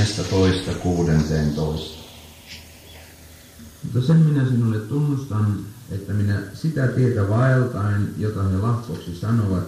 13:16. Mutta sen minä sinulle tunnustan, että minä sitä tietä vaeltain, jota he lahkoksi sanovat.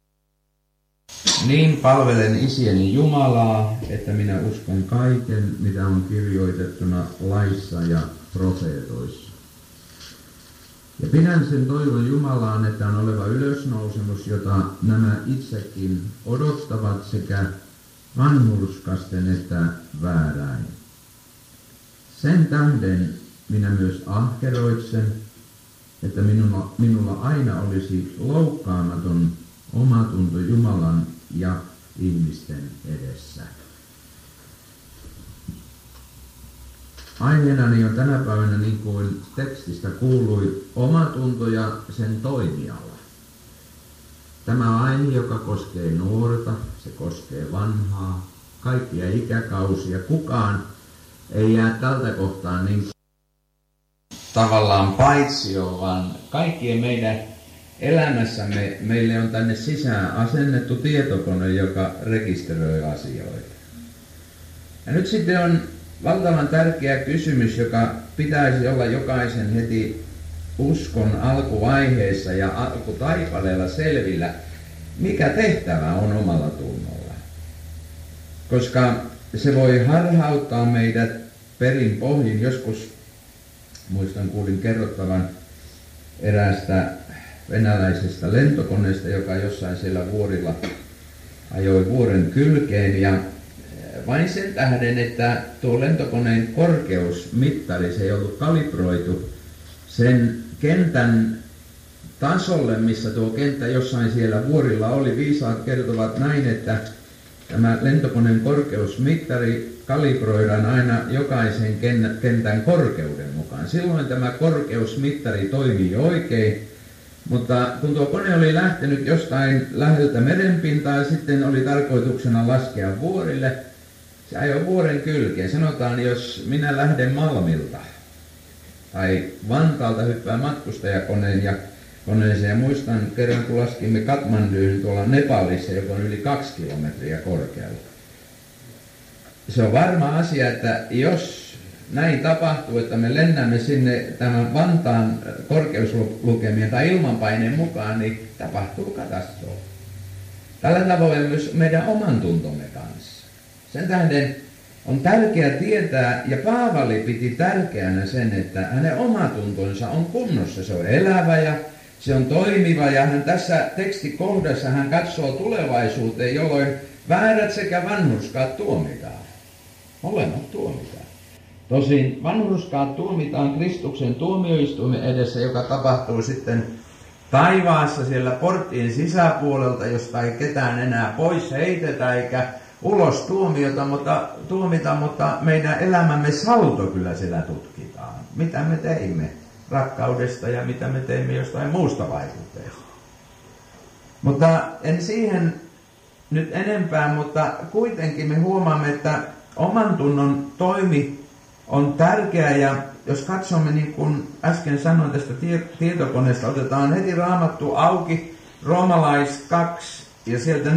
Niin palvelen isieni Jumalaa, että minä uskon kaiken, mitä on kirjoitettuna laissa ja profeetoissa. Ja pidän sen toivon Jumalaan, että on oleva ylösnousemus, jota nämä itsekin odottavat sekä vanhurskasten että vääräin. Sen tähden minä myös ahkeroitsen, että minulla aina olisi loukkaamaton omatunto Jumalan ja ihmisten edessä. Aiheenani on tänä päivänä, niin kuin tekstistä kuului, omatunto ja sen toimiala. Tämä aihe, joka koskee nuorta, se koskee vanhaa, kaikkia ikäkausia. Kukaan ei jää tältä kohtaa niin tavallaan paitsio, vaan kaikkien meidän elämässämme meille on tänne sisään asennettu tietokone, joka rekisteröi asioita. Ja nyt sitten on valtavan tärkeä kysymys, joka pitäisi olla jokaisen heti uskon alkuvaiheessa ja alkutaipaleella selvillä, mikä tehtävä on omalla tunnolla. Koska se voi harhauttaa meidät perin pohjin. Joskus muistan kuulin kerrottavan eräästä venäläisestä lentokoneesta, joka jossain siellä vuorilla ajoi vuoren kylkeen, ja vain sen tähden, että tuo lentokoneen korkeusmittari, se ei ollut kalibroitu sen kentän tasolle, missä tuo kenttä jossain siellä vuorilla oli. Viisaat kertovat näin, että tämä lentokoneen korkeusmittari kalibroidaan aina jokaisen kentän korkeuden mukaan. Silloin tämä korkeusmittari toimii oikein, mutta kun tuo kone oli lähtenyt jostain läheltä merenpintaa ja sitten oli tarkoituksena laskea vuorille, se ajoi vuoren kylkeen. Sanotaan, jos minä lähden Malmilta tai Vantaalta hyppään matkustajakoneen ja koneeseen, ja muistan kerran kun laskimme Katmanduun tuolla Nepalissa, joka on yli 2 kilometriä korkealla. Se on varma asia, että jos näin tapahtuu, että me lennämme sinne tämän Vantaan korkeuslukemien tai ilmanpaineen mukaan, niin tapahtuu katastrofi. Tällä tavoin myös meidän oman tuntomme kanssa. Sen tähden on tärkeää tietää, ja Paavali piti tärkeänä sen, että hänen omatuntonsa on kunnossa. Se on elävä ja se on toimiva, ja hän tässä tekstikohdassa hän katsoo tulevaisuuteen, jolloin väärät sekä vanhurskaat tuomitaan. Molemmat tuomitaan. Tosin vanhurskaat tuomitaan Kristuksen tuomioistuimen edessä, joka tapahtuu sitten taivaassa siellä porttien sisäpuolelta, josta ei ketään enää pois heitetä eikä ulos tuomita, mutta meidän elämämme saldo kyllä siellä tutkitaan. Mitä me teimme rakkaudesta ja mitä me teimme jostain muusta vaikutteesta. Mutta en siihen nyt enempää, mutta kuitenkin me huomaamme, että oman tunnon toimi on tärkeä, ja jos katsomme, niin kuin äsken sanoin tästä tietokoneesta, otetaan heti Raamattu auki, Roomalais 2 ja sieltä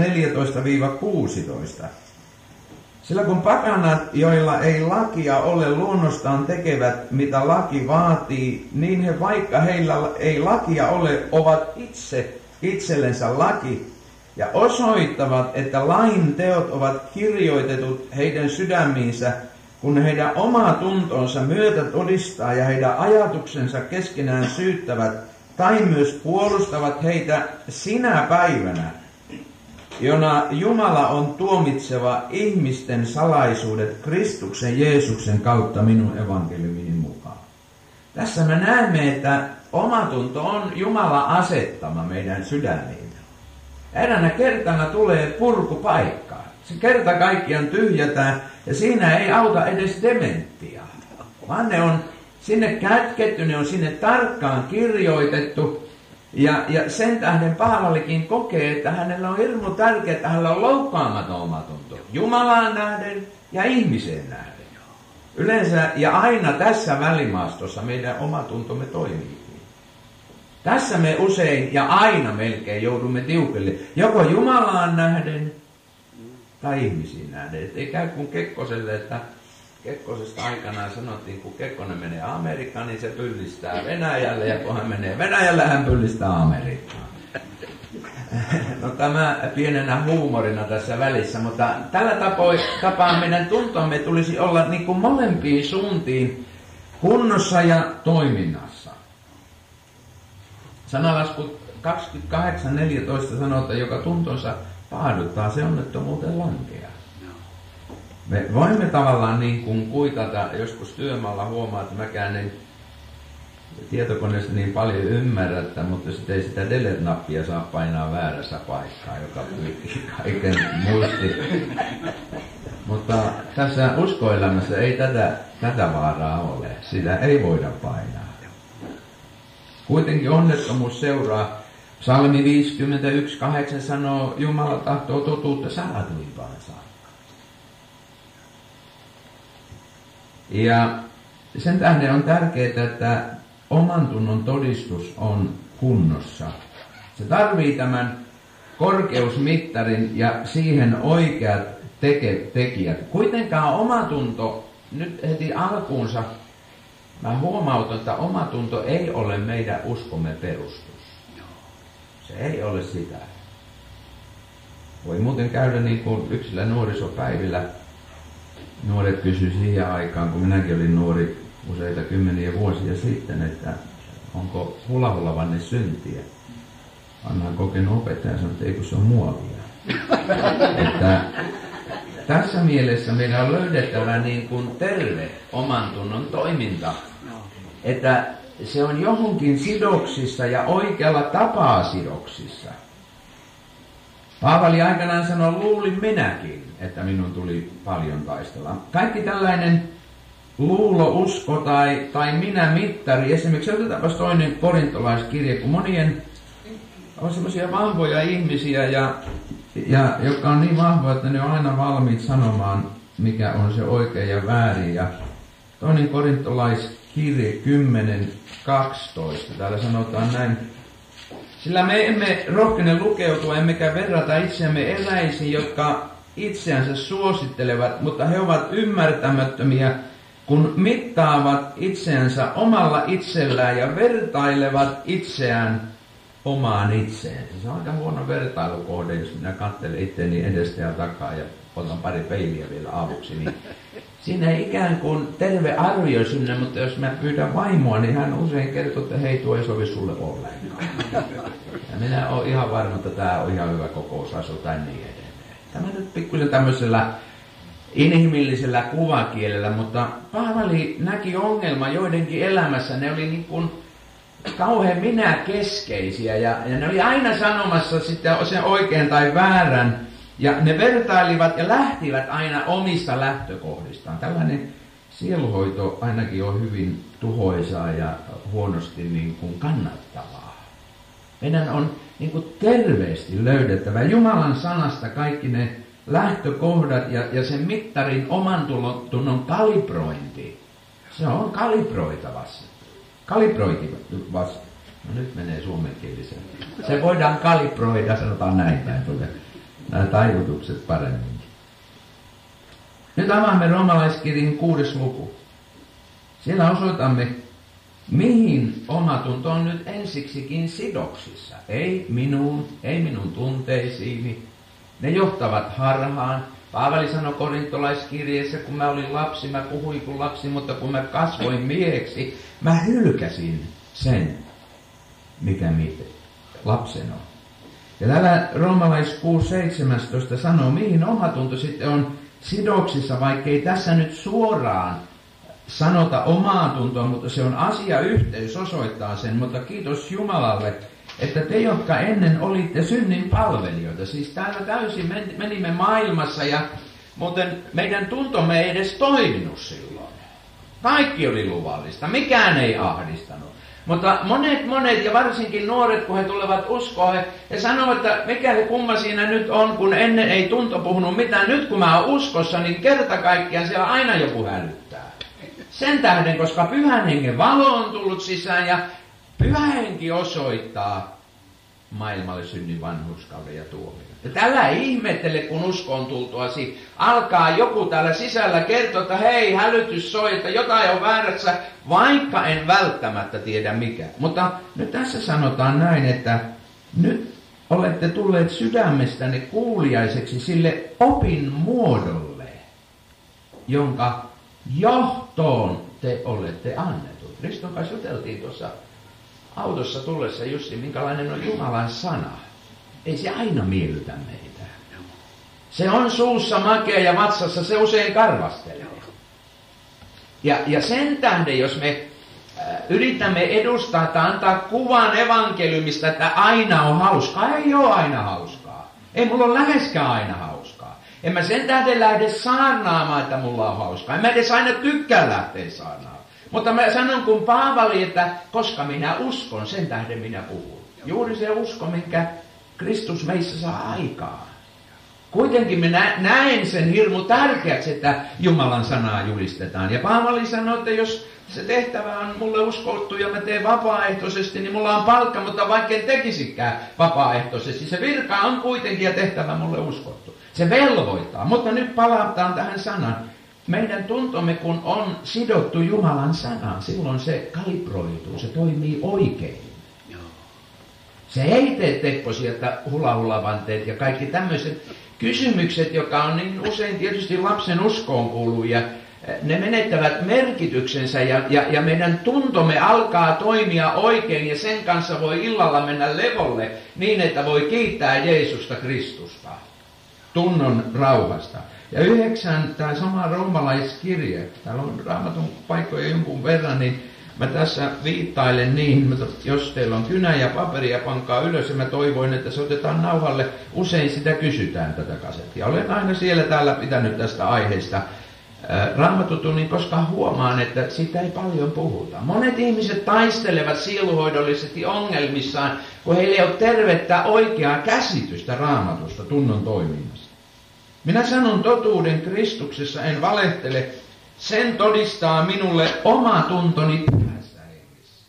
14-16. Sillä kun pakanat, joilla ei lakia ole, luonnostaan tekevät, mitä laki vaatii, niin he, vaikka heillä ei lakia ole, ovat itsellensä laki, ja osoittavat, että lain teot ovat kirjoitetut heidän sydämiinsä, kun heidän oma tuntonsa myötä todistaa ja heidän ajatuksensa keskenään syyttävät, tai myös puolustavat heitä sinä päivänä, jona Jumala on tuomitseva ihmisten salaisuudet Kristuksen Jeesuksen kautta minun evankeliumini mukaan. Tässä me näemme, että omatunto on Jumala asettama meidän sydämiin. Eräänä kertana tulee purkupaikkaan. Se kerta kaikkiaan tyhjätään, ja siinä ei auta edes dementtia, vaan ne on sinne kätketty, ne on sinne tarkkaan kirjoitettu. Ja sen tähden Paavalikin kokee, että hänellä on hirmu tärkeää, että hänellä on loukkaamaton omatunto Jumalaan nähden ja ihmiseen nähden. Yleensä ja aina tässä välimaastossa meidän omatuntomme toimii. Tässä me usein ja aina melkein joudumme tiukille, joko Jumalaan nähden tai ihmisiin nähden. Et ei käy kuin Kekkoselle, että Kekkosesta aikanaan sanottiin, kun Kekkonen menee Amerikkaan, niin se pyllistää Venäjälle, ja kun hän menee Venäjälle, hän pyllistää Amerikkaan. No tämä pienenä huumorina tässä välissä, mutta tällä tapaa meidän tuntomme tulisi olla niin kuin molempiin suuntiin kunnossa ja toiminnassa. Sanalasku 28.14 sanoo, että joka tuntonsa paaduttaa, se onnettomuuteen lankeaa. Me voimme tavallaan niin kuin kuitata, joskus työmaalla huomaa, että mäkään en tietokoneesta niin paljon ymmärrä, mutta sitten ei sitä delete-nappia saa painaa väärässä paikkaa, joka pyrkii kaiken muisti. Mutta tässä uskoelämässä ei tätä vaaraa ole. Sitä ei voida painaa. Kuitenkin onnettomuus seuraa. Psalmi 51.8 sanoo, Jumala tahtoo totuutta salatuimpaan saakka. Ja sen tähden on tärkeää, että oman tunnon todistus on kunnossa. Se tarvii tämän korkeusmittarin ja siihen oikeat tekijät. Kuitenkaan omatunto, nyt heti alkuunsa, mä huomautan, että omatunto ei ole meidän uskomme perustus. Se ei ole sitä. Voi muuten käydä niin kuin yksillä nuorisopäivillä. Nuoret kysyi siihen aikaan, kun minäkin olin nuori useita kymmeniä vuosia sitten, että onko hula-hulavanne syntiä. Vanha kokenut opettaja sanoi, että ei kun se on muovia. Että tässä mielessä meidän on löydettävä niin kuin terve oman tunnon toiminta. Että se on johonkin sidoksissa ja oikealla tapaa sidoksissa. Paavali aikanaan sanoi, luulin minäkin, että minun tuli paljon taistella. Kaikki tällainen luulo, usko tai minä-mittari. Esimerkiksi otetaanpas toinen korintolaiskirje, kun monien on semmoisia vahvoja ihmisiä, ja jotka on niin vahvoja, että ne on aina valmiit sanomaan, mikä on se oikein ja väärin. Ja toinen korintolaiskirje 10.12. Täällä sanotaan näin. Sillä me emme rohkene lukeutua, emmekä verrata itseämme eräisiin, jotka itseänsä suosittelevat, mutta he ovat ymmärtämättömiä, kun mittaavat itseänsä omalla itsellään ja vertailevat itseään omaan itseensä. Se on aika huono vertailukohde, jos minä katselen itseäni edestä ja takaa ja otan pari peiliä vielä avuksi. Niin siinä ei ikään kuin terve arvio synny, mutta jos mä pyydän vaimoa, niin hän usein kertoo, että hei, tuo ei sovi sulle ollenkaan. Ja minä olen ihan varma, että tämä on ihan hyvä kokousasu tai niin edelleen. Tämä nyt pikkuisen tämmöisellä inhimillisellä kuvakielellä, mutta Paavali näki ongelma joidenkin elämässä. Ne oli niin kuin kauhean minäkeskeisiä ja ne oli aina sanomassa sitten sen oikein tai väärän. Ja ne vertailivat ja lähtivät aina omista lähtökohdistaan. Tällainen sieluhoito ainakin on hyvin tuhoisaa ja huonosti niin kuin kannattavaa. Meidän on niin kuin terveesti löydettävä Jumalan sanasta kaikki ne lähtökohdat ja sen mittarin oman tunnon kalibrointi. Se on kalibroitavassa. Kalibroitivassa. No nyt menee suomenkieliseen. Se voidaan kalibroida, sanotaan näin päin. Nämä taivutukset paremminkin. Nyt avaamme roomalaiskirjan 6. luku. Siellä osoitamme, mihin omatunto on nyt ensiksikin sidoksissa. Ei minun tunteisiini. Ne johtavat harhaan. Paavali sanoi korintolaiskirjeessä, kun mä olin lapsi, mä puhuin kuin lapsi, mutta kun mä kasvoin mieheksi, mä hylkäsin sen, mikä lapsen on. Ja täällä roomalais 6.17 sanoo, mihin omatunto sitten on sidoksissa, vaikkei tässä nyt suoraan sanota omaa tuntoa, mutta se on asiayhteys, osoittaa sen. Mutta kiitos Jumalalle, että te, jotka ennen olitte synnin palvelijoita, siis täällä täysin menimme maailmassa ja muuten meidän tuntomme ei edes toiminut silloin. Kaikki oli luvallista, mikään ei ahdistanut. Mutta monet ja varsinkin nuoret, kun he tulevat uskoon, he sanovat, että mikä kumma siinä nyt on, kun ennen ei tunto puhunut mitään. Nyt kun mä oon uskossa, niin kerta kaikkiaan siellä aina joku hälyttää. Sen tähden, koska Pyhän Hengen valo on tullut sisään ja Pyhä Henki osoittaa, maailmalle synnin, vanhurskauden ja tuomion. Ja tällä ihmettele, kun uskoon tultuasi, alkaa joku täällä sisällä kertoa, että hei, hälytys soi, että jotain on väärässä, vaikka en välttämättä tiedä mikä. Mutta nyt tässä sanotaan näin, että nyt olette tulleet sydämestänne kuuliaiseksi sille opin muodolle, jonka johtoon te olette annetut. Riston kanssa juteltiin tuossa autossa tullessa Jussi, minkälainen on Jumalan sana. Ei se aina miellytä meitä. Se on suussa makea ja vatsassa se usein karvastelee. Ja sen tähden, jos me yritämme edustaa tai antaa kuvan evankeliumista, että aina on hauskaa, ei ole aina hauskaa. Ei mulla ole läheskään aina hauskaa. En mä sen tähden lähde saarnaamaan, että mulla on hauskaa. En mä edes aina tykkää lähteä saarnaamaan. Mutta mä sanon kun Paavali, että koska minä uskon, sen tähden minä puhun. Juuri se usko, minkä Kristus meissä saa aikaa. Kuitenkin minä näen sen hirmu tärkeäksi, että Jumalan sanaa julistetaan. Ja Paavali sanoi, että jos se tehtävä on mulle uskottu ja mä teen vapaaehtoisesti, niin mulla on palkka, mutta vaikka en tekisikään vapaaehtoisesti. Se virka on kuitenkin ja tehtävä mulle uskottu. Se velvoittaa. Mutta nyt palataan tähän sanaan. Meidän tuntomme, kun on sidottu Jumalan sanaan, silloin se kalibroituu, se toimii oikein. Se ei tee Teppo sieltä hula-hulavanteet ja kaikki tämmöiset kysymykset, joka on niin usein tietysti lapsen uskoon kuuluu ja ne menettävät merkityksensä ja meidän tuntomme alkaa toimia oikein ja sen kanssa voi illalla mennä levolle niin, että voi kiittää Jeesusta Kristusta tunnon rauhasta. Ja 9, tämä sama roomalaiskirje, täällä on Raamatun paikkoja jonkun verran, niin mä tässä viittailen niihin, jos teillä on kynä ja paperia, pankaa ylös ja mä toivoin, että se otetaan nauhalle. Usein sitä kysytään tätä kasettia. Olen aina siellä täällä pitänyt tästä aiheesta Raamatutunnin, koska huomaan, että siitä ei paljon puhuta. Monet ihmiset taistelevat sieluhoidollisesti ongelmissaan, kun heillä ei ole tervettä oikeaa käsitystä Raamatusta tunnon toiminnasta. Minä sanon totuuden Kristuksessa, en valehtele. Sen todistaa minulle oma tuntoni pyhässä hengessä.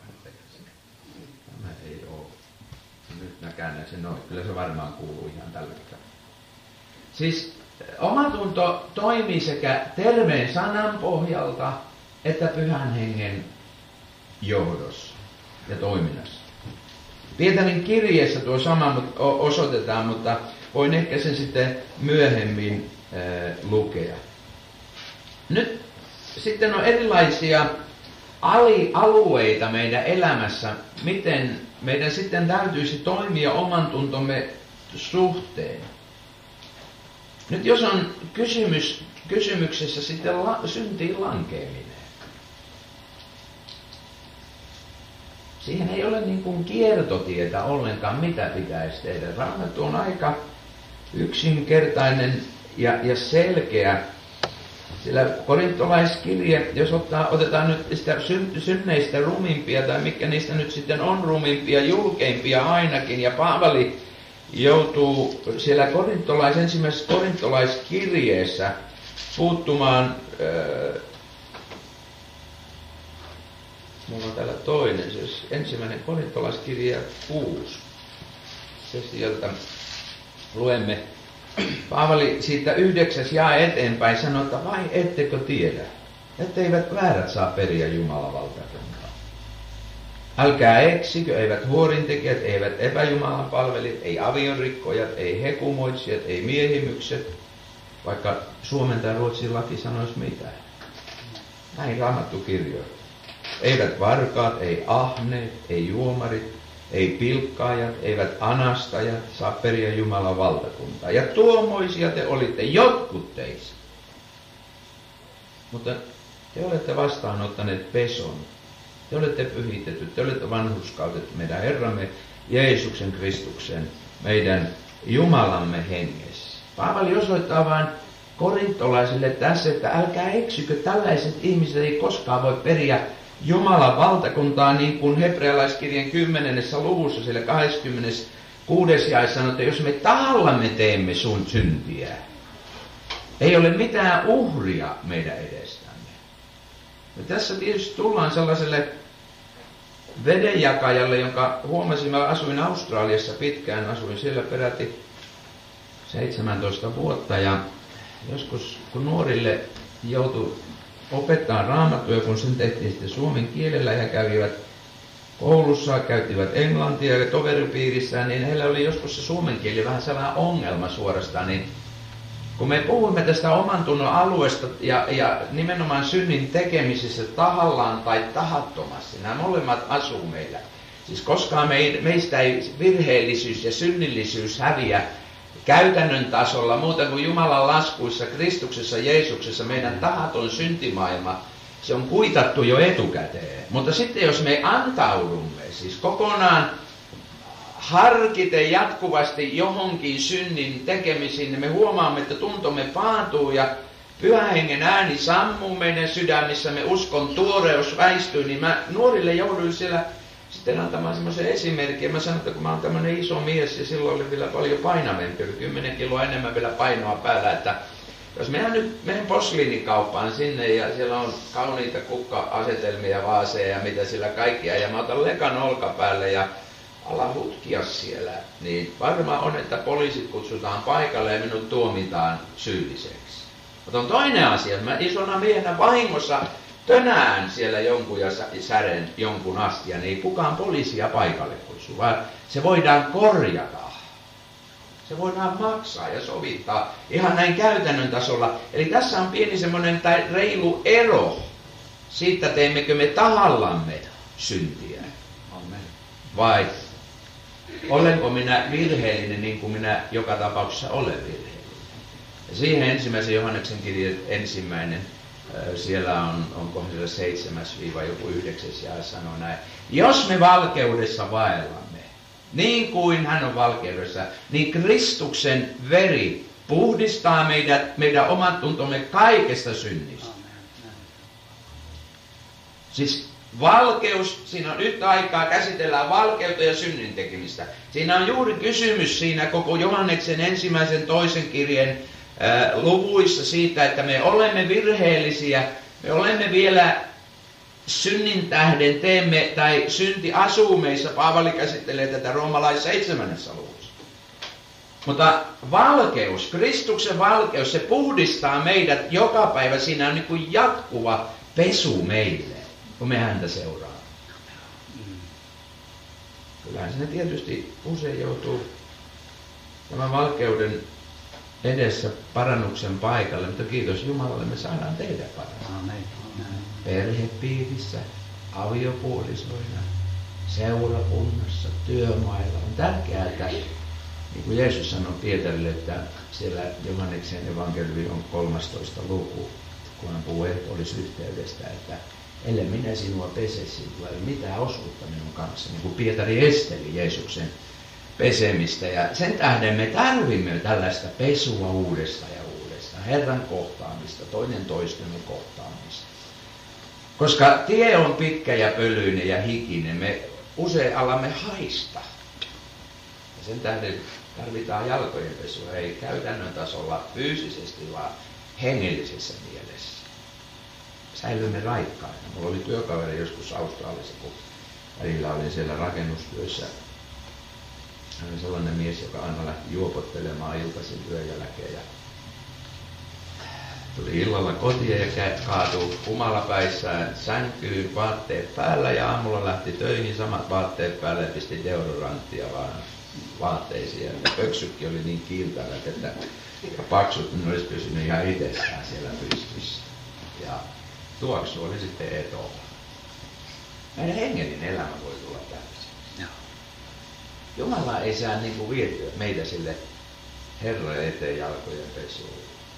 Tämä ei ole. Nyt mä käännän sen noin. Kyllä se varmaan kuuluu ihan tällä tavalla. Siis omatunto toimii sekä terveen sanan pohjalta että pyhän hengen johdossa ja toiminnassa. Pietarin kirjeessä tuo sama osoitetaan, mutta voin ehkä sen sitten myöhemmin lukea. Nyt sitten on erilaisia alueita meidän elämässä, miten meidän sitten täytyisi toimia oman tuntomme suhteen. Nyt jos on kysymyksessä sitten syntiin lankeaminen. Siihen ei ole niin kuin kiertotietä ollenkaan, mitä pitäisi tehdä. Raamattu on aika yksinkertainen ja selkeä. Sillä korintolaiskirje, jos otetaan nyt sitä synneistä rumimpia, tai mikä niistä nyt sitten on rumimpia, julkeimpia ainakin, ja Paavali joutuu siellä ensimmäisessä korintolaiskirjeessä puuttumaan, mulla on täällä toinen, se ensimmäinen korintolaiskirje 6, se sieltä luemme. Paavali siitä 9 jae eteenpäin sanoi, että vai ettekö tiedä, etteivät väärät saa periä Jumalan valtakuntaa. Älkää eksikö, eivät huorintekijät, eivät epäjumalan palvelijat, ei aviorikkojat, ei hekumoitsijat, ei miehimykset, vaikka suomen tai ruotsin laki sanoisi mitään. Näin Raamattu kirjoittaa. Eivät varkaat, ei ahneet, ei juomarit, ei pilkkaajat, eivät anastajat saa periä Jumalan valtakuntaa. Ja tuomoisia te olitte, jotkut teistä. Mutta te olette vastaanottaneet peson. Te olette pyhitetyt, te olette vanhurskautettu meidän Herramme Jeesuksen Kristuksen, meidän Jumalamme hengessä. Paavali osoittaa vain korintolaisille tässä, että älkää eksykö, tällaiset ihmiset ei koskaan voi periä Jumalan valtakuntaa, niin kuin hebrealaiskirjan 10. luvussa, siellä 26. jae sanoo, että jos me tahallamme teemme sun syntiä, ei ole mitään uhria meidän edestämme. Ja tässä tietysti tullaan sellaiselle vedenjakajalle, jonka huomasin, mä asuin Australiassa pitkään, asuin siellä peräti 17 vuotta ja joskus kun nuorille joutui opettaa raamattua, kun sen tehtiin sitten suomen kielellä ja kävivät koulussa, käyttivät englantia ja toveripiirissään, niin heillä oli joskus se suomen kieli vähän sellainen ongelma suorastaan, niin kun me puhumme tästä oman tunnon alueesta ja nimenomaan synnin tekemisissä tahallaan tai tahattomasti, nämä molemmat asuu meillä. Siis koskaan meistä ei virheellisyys ja synnillisyys häviä käytännön tasolla muuta kuin Jumalan laskuissa, Kristuksessa, Jeesuksessa, meidän tahaton syntimaailma, se on kuitattu jo etukäteen. Mutta sitten jos me antaudumme, siis kokonaan harkiten jatkuvasti johonkin synnin tekemisiin, niin me huomaamme, että tuntomme paatuu ja Pyhän Hengen ääni sammuu meidän sydämissämme, uskon tuoreus väistyy, niin mä nuorille jouduin siellä sitten antamaan semmoisen esimerkin. Mä sanoin, että kun mä oon tämmöinen iso mies ja silloin oli vielä paljon painavempi, oli 10 kiloa enemmän vielä painoa päällä, että jos minä nyt menen posliinikauppaan sinne ja siellä on kauniita kukka-asetelmia, vaaseja ja mitä sillä kaikkia, ja mä otan lekan olkapäälle ja ala hutkia siellä, niin varmaan on, että poliisit kutsutaan paikalle ja minut tuomitaan syylliseksi. Mutta on toinen asia, että mä isona miehenä vahingossa tönään siellä jonkun ja sären jonkun astia, niin ei kukaan poliisia paikalle kutsu, vaan se voidaan korjata. Se voidaan maksaa ja sovittaa ihan näin käytännön tasolla. Eli tässä on pieni semmoinen tai reilu ero siitä, teemmekö me tahallamme syntiä. Vai olenko minä virheellinen niin kuin minä joka tapauksessa olen virheellinen. Ja siihen 1. Johanneksen kirje 1. Siellä onko siellä 7-9 ja sanoo näin. Jos me valkeudessa vaellamme, niin kuin hän on valkeudessa, niin Kristuksen veri puhdistaa meidän omat tuntomme kaikesta synnistä. Siis valkeus, siinä on yhtä aikaa käsitellään valkeutta ja synnin tekemistä. Siinä on juuri kysymys siinä koko Johanneksen 1. 2. kirjeen luvuissa siitä, että me olemme virheellisiä, me olemme vielä synnin tähden teemme, tai synti asuu meissä, Paavali käsittelee tätä Roomalais 7. luvussa. Mutta valkeus, Kristuksen valkeus, se puhdistaa meidät joka päivä, siinä on niin kuin jatkuva pesu meille, kun me häntä seuraamme. Kyllähän sinne tietysti usein joutuu tämän valkeuden edessä parannuksen paikalle, mutta kiitos Jumalalle, me saadaan tehdä parannuksen. Perhepiirissä, aviopuolisoina, seurakunnassa, työmailla. On tärkeää, että niin kuin Jeesus sanoi Pietarille, että siellä Johanneksen evankeliumi on 13. luku, kun hän puhuu ehtoolysyhteydestä, että ellei minä sinua pese, siinä tulee mitään osuutta minun kanssa. Niin kuin Pietari esteli Jeesuksen pesemistä. Ja sen tähden me tarvimme tällaista pesua uudestaan ja uudestaan. Herran kohtaamista, toinen toistemme kohtaamista. Koska tie on pitkä ja pölyinen ja hikinen, me usein alamme haista. Ja sen tähden tarvitaan jalkojen pesua, ei käytännön tasolla fyysisesti, vaan hengellisessä mielessä. Säilymme raikkaina. Mulla oli työkaveri joskus Australiassa, kun välillä olin siellä rakennustyössä. Hän oli sellainen mies, joka aina lähti juopottelemaan iltaisin työn jälkeen. Ja tuli illalla kotiin ja kaatui humalapäissään sänkyyn vaatteet päällä ja aamulla lähti töihin samat vaatteet päälle ja pisti deodoranttia vaan vaatteisiin. Ja pöksytkin oli niin kiiltävät, että paksut ne olisi pysynyt ihan itsestään siellä pystyssä. Ja tuoksu oli sitten etolla. Meidän hengellinen elämä voi tulla tällaisen. Jumala ei saa niin kuin vietyä meitä sille Herran eteen jalkojen pesuun.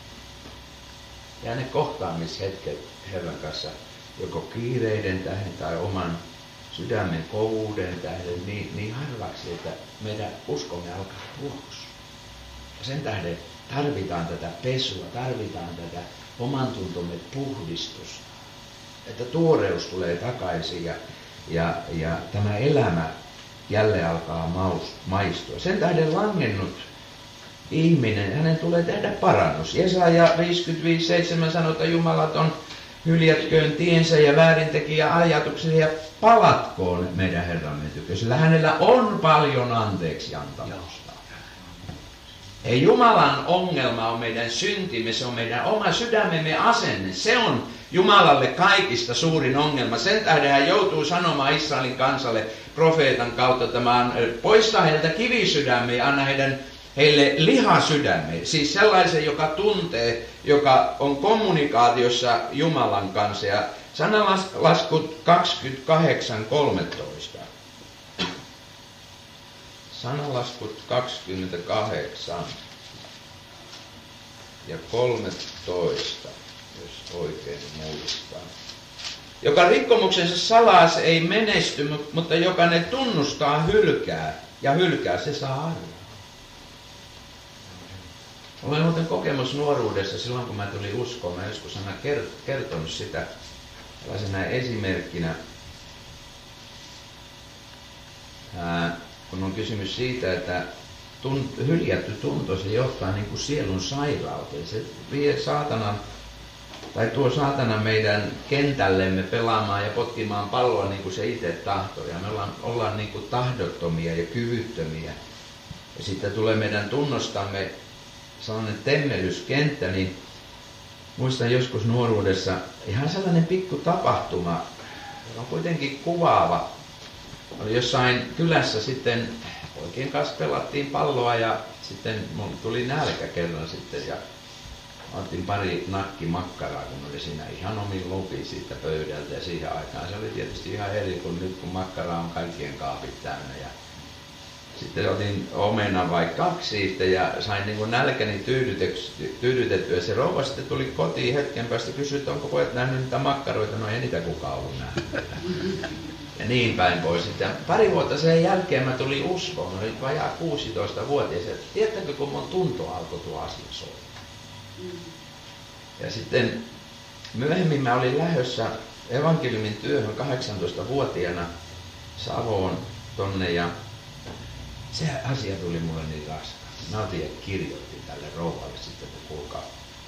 Ja ne kohtaamishetket Herran kanssa, joko kiireiden tähden tai oman sydämen kovuuden tähden, niin harvaksi, että meidän uskomme alkaa tuoksua. Ja sen tähden tarvitaan tätä pesua, tarvitaan tätä oman tuntomme puhdistusta. Että tuoreus tulee takaisin ja tämä elämä jälleen alkaa maistua. Sen tähden langennut ihminen, hänen tulee tehdä parannus. Jesaja 55:7 sanoo, että Jumalaton hyljätköön tiensä ja väärintekijä ajatuksia ja palatkoon meidän Herramme tykö, sillä hänellä on paljon anteeksi antamusta. Ei Jumalan ongelma on meidän syntimme, se on meidän oma sydämemme asenne. Se on Jumalalle kaikista suurin ongelma. Sen tähden hän joutuu sanomaan Israelin kansalle profeetan kautta tämän, poista heiltä kivisydämme ja anna heille lihasydämme. Siis sellaisen, joka tuntee, joka on kommunikaatiossa Jumalan kanssa. Ja sananlaskut 28.13. Sananlaskut 28 ja 13, jos oikein muistan. Joka rikkomuksensa salas ei menesty, mutta joka ne tunnustaa hylkää, se saa arvoa. Olen muuten kokemus nuoruudessa silloin, kun mä tulin uskoon. Mä joskus aina kertonut sitä tällaisena esimerkkinä. Kun on kysymys siitä, että hyljätty tunto, se johtaa niin kuin sielun sairauteen. Se vie tuo saatana meidän kentällemme pelaamaan ja potkimaan palloa niin kuin se itse tahtoo. Ja me ollaan niin kuin tahdottomia ja kyvyttömiä. Ja sitten tulee meidän tunnostamme sellainen temmelyskenttä, niin muistan joskus nuoruudessa ihan sellainen pikku tapahtuma, joka on kuitenkin kuvaava. Oli jossain kylässä sitten, poikien kanssa pelattiin palloa ja sitten mun tuli nälkä kerran sitten ja otin pari nakkimakkaraa, kun oli siinä ihan omin lupi siitä pöydältä ja siihen aikaan se oli tietysti ihan eri kuin nyt, kun makkara on kaikkien kaapit täynnä. Ja sitten otin omenan vai 2 siitä ja sain niin kuin nälkäni tyydytettyä. Se rouva sitten tuli kotiin hetken päästä ja kysyi, että onko pojat nähnyt niitä makkaroita? No ei niitä kukaan ollut nähnyt. Ja niin päin pois. Ja pari vuotta sen jälkeen mä tulin uskoon, mä olin vajaa 16-vuotias. Tiedättekö, kun mun tunto alkoi tuo asia soida. Ja sitten myöhemmin mä olin lähdössä evankeliumin työhön 18-vuotiaana Savoon tonne ja se asia tuli mulle niin raskaan. Mä otin ja kirjoitin tälle rouvalle sitten, että kuulkaa.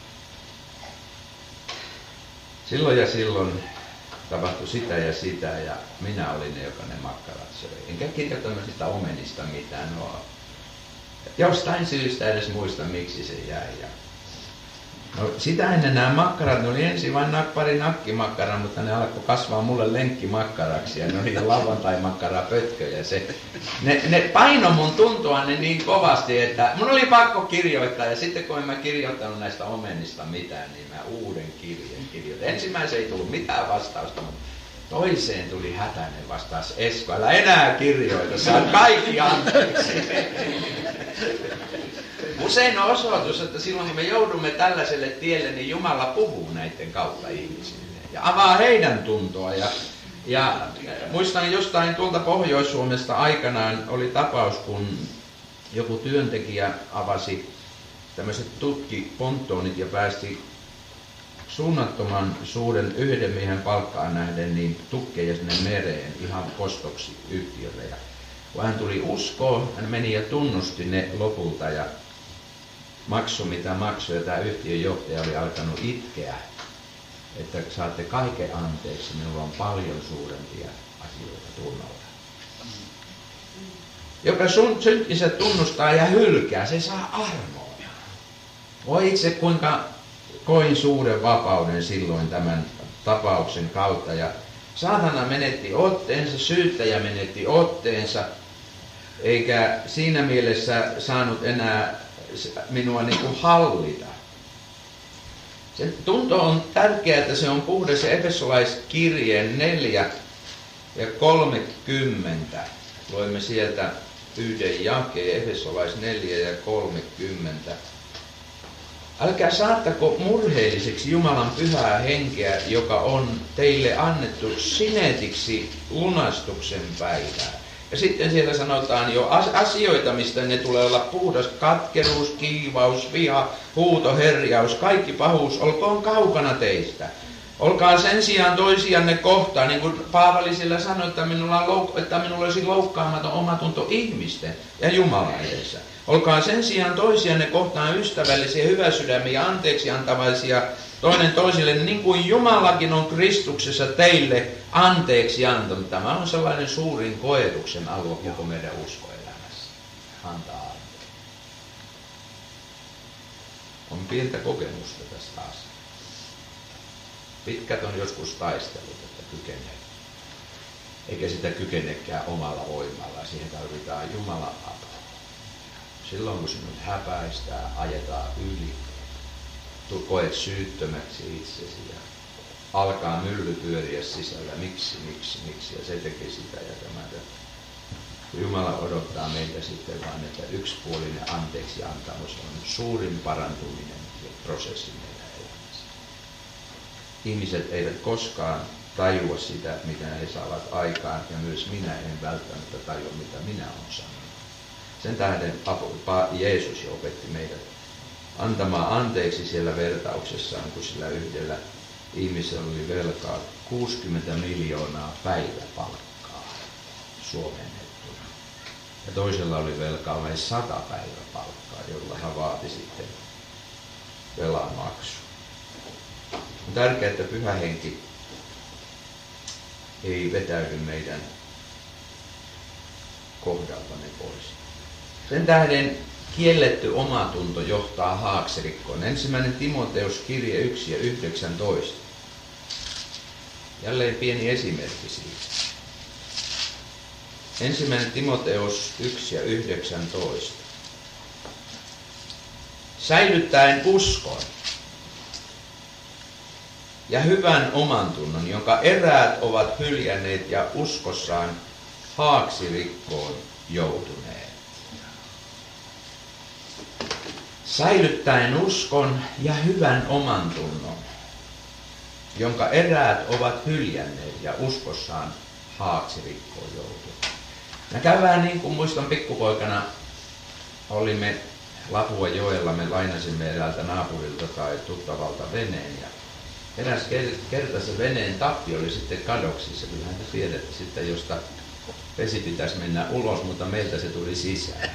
Silloin ja silloin tapahtui sitä ja sitä ja minä olin ne, joka ne makkarat söi. Enkä kirjoittanut sitä omenista mitään. No, jostain syystä edes muista, miksi se jäi. No, sitä ennen nämä makkarat, ne oli ensin vain pari nakkimakkaraa, mutta ne alkoi kasvaa mulle lenkkimakkaraksi ja ne oli lauantai-makkarapötköjä. Ne paino mun tuntoa ne niin kovasti, että mun oli pakko kirjoittaa ja sitten kun en mä kirjoittanut näistä omenista mitään, niin mä uuden kirjeen kirjoitin. Ensimmäiseen ei tullut mitään vastausta, mutta toiseen tuli hätäinen vastaus. Esko, älä enää kirjoita, saat kaikki anteeksi. Usein on osoitus, että silloin kun me joudumme tällaiselle tielle, niin Jumala puhuu näiden kautta ihmisille ja avaa heidän tuntoa. Ja muistan jostain tuolta Pohjois-Suomesta aikanaan oli tapaus, kun joku työntekijä avasi tämmöiset tutkipontoonit ja päästi suunnattoman suuren yhden miehen palkkaan nähden niin tukkeja sinne mereen ihan kostoksi yhtiölle. Ja kun hän tuli uskoon, hän meni ja tunnusti ne lopulta ja maksoi mitä maksoi, ja tämä yhtiön johtaja oli alkanut itkeä, että saatte kaiken anteeksi, minulla on paljon suurempia asioita tunnolla. Joka syntinsä tunnustaa ja hylkää, se saa armoa. Voi itse kuinka koin suuren vapauden silloin tämän tapauksen kautta, ja saatana menetti otteensa, syyttäjä menetti otteensa, eikä siinä mielessä saanut enää minua niin kuin hallita. Se tunto on tärkeää, että se on puhdas ja Efesolaiskirjeen 4 ja 30. Luemme sieltä yhden jakeen, Efesolais 4 ja 30. Älkää saattako murheelliseksi Jumalan pyhää henkeä, joka on teille annettu sinetiksi lunastuksen päivää. Ja sitten siellä sanotaan jo asioita, mistä ne tulee olla puhdas: katkeruus, kiivaus, viha, huuto, herjaus, kaikki pahuus olkoon kaukana teistä. Olkaa sen sijaan toisianne kohtaan, niin kuin Paavali sillä sanoi, että minulla olisi loukkaamaton omatunto ihmisten ja Jumalan edessä. Olkaa sen sijaan toisianne kohtaan ystävällisiä, hyväsydämiä ja anteeksi antavaisia toinen toisille, niin kuin Jumalakin on Kristuksessa teille anteeksi antanut. Tämä on sellainen suurin koetuksen alue koko meidän uskoelämässä. Antaa anteeksi. On pientä kokemusta tästä asiasta. Pitkät on joskus taistelut, että kykenee. Eikä sitä kykenekään omalla voimalla. Siihen tarvitaan Jumalan apua. Silloin kun sinut häpäistää, ajetaan yli, koet syyttömäksi itsesi ja alkaa mylly pyöriä sisällä. Miksi? Ja se tekee sitä ja tämä. Jumala odottaa meiltä sitten vain, että yksipuolinen anteeksi antamus on suurin parantuminen ja prosessi meidän elämässä. Ihmiset eivät koskaan tajua sitä, mitä he saavat aikaan, ja myös minä en välttämättä tajua, mitä minä olen sanonut. Sen tähden Jeesus jo opetti meidät antamaan anteeksi siellä vertauksessaan, kun sillä yhdellä ihmisellä oli velkaa 60 miljoonaa päiväpalkkaa suomennettuna. Ja toisella oli velkaa vain 100 päiväpalkkaa, jolla hän vaati sitten velanmaksu. On tärkeää, että Pyhä Henki ei vetäydy meidän kohdaltamme pois. Sen tähden kielletty omatunto johtaa haaksirikkoon. 1. Timoteus kirje 1 ja 19. Jälleen pieni esimerkki siitä. 1. Timoteus 1 ja 19. Säilyttäen uskon ja hyvän omantunnon, jonka eräät ovat hyljänneet ja uskossaan haaksirikkoon joutuneet. Säilyttäen uskon ja hyvän omantunnon, jonka eräät ovat hyljänneet ja uskossaan haaksirikkoon joutuneet. Mä käydään niin kuin muistan pikkupoikana, olimme Lapuajoella, me lainasimme eräältä naapurilta tai tuttavalta veneen ja eräs kerta se veneen tappi oli sitten kadoksissa. Kyllähän te tiedätte sitten, josta vesi pitäisi mennä ulos, mutta meiltä se tuli sisään.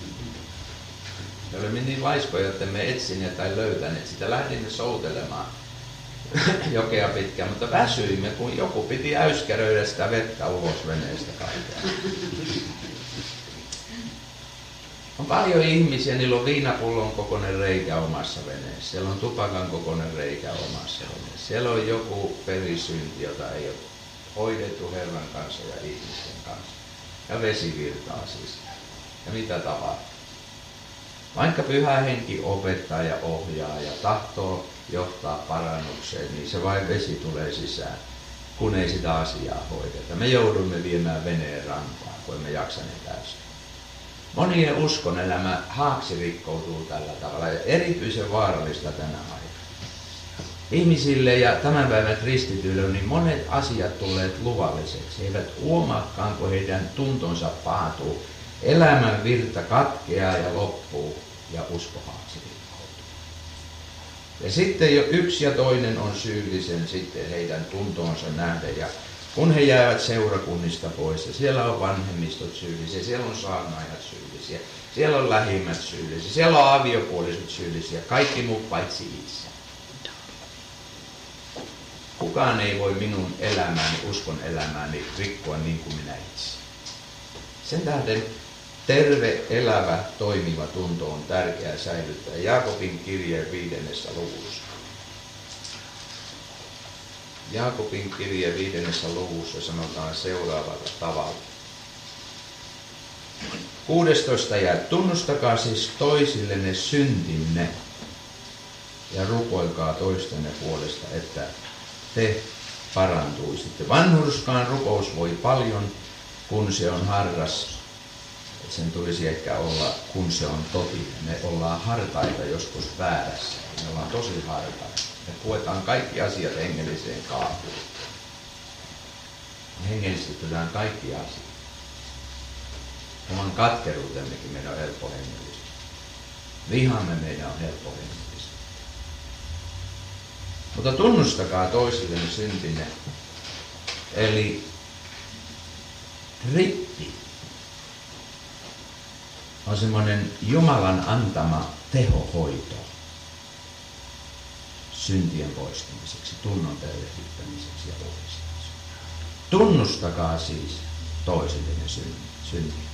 Me olimme niin laiskoja, että me etsineet tai löytäneet sitä. Lähdimme soutelemaan jokea pitkään, mutta väsyimme, kun joku piti äyskäröidä sitä vettä ulos veneestä kaikkea. On paljon ihmisiä, niillä on viinapullon kokoinen reikä omassa veneessä. Siellä on tupakan kokoinen reikä omassa veneessä. Siellä on joku perisynti, jota ei ole hoidettu Herran kanssa ja ihmisten kanssa. Ja vesi virtaa sisään. Ja mitä tapahtuu? Vaikka Pyhä Henki opettaa ja ohjaa ja tahtoo johtaa parannukseen, niin se vain vesi tulee sisään, kun ei sitä asiaa hoideta. Me joudumme viemään veneen rantaan, kun emme jaksaneet äsken. Monien uskon elämä haaksirikkoutuu tällä tavalla ja erityisen vaarallista tänä aikana. Ihmisille ja tämän päivän kristityille on niin monet asiat tulleet luvalliseksi. He eivät huomaakaan, kun heidän tuntonsa paatuu. Elämän virta katkeaa ja loppuu ja usko haaksirikkoutuu. Ja sitten jo yksi ja toinen on syyllisen sitten heidän tuntoonsa nähden. Ja kun he jäävät seurakunnista pois, ja siellä on vanhemmistot syyllisiä, siellä on saarnaajat syyllisiä, siellä on lähimmät syyllisiä, siellä on aviopuolisot syyllisiä, kaikki muut paitsi itse. Kukaan ei voi minun elämääni, uskon elämääni rikkoa niin kuin minä itse. Sen tähden terve, elävä, toimiva tunto on tärkeää säilyttää. Jaakobin kirjeen 5. luvussa. Jaakobin kirjeen 5. luvussa sanotaan seuraavalla tavalla. 16. ja tunnustakaa siis toisillenne syntinne ja rukoilkaa toistenne puolesta, että te parantuisitte. Vanhurskaan rukous voi paljon, kun se on harras. Sen tulisi ehkä olla, kun se on totinen. Me ollaan hartaita joskus väärässä. Me ollaan tosi hartaita. Me puetaan kaikki asiat hengelliseen kaapuun. Me hengellistetään kaikki asiat. Oman katkeruutemmekin meidän on helppo hengellistä. Vihamme meidän on helppo hengellistä. Mutta tunnustakaa toisillenne syntinne. Eli rippi on semmoinen Jumalan antama tehohoito syntien poistamiseksi, tunnon tervehdyttämiseksi ja uudistamiseksi. Tunnustakaa siis toisillenne syntiä.